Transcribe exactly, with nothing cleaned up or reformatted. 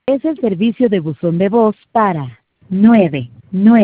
Es el servicio de buzón de voz para nueve nueve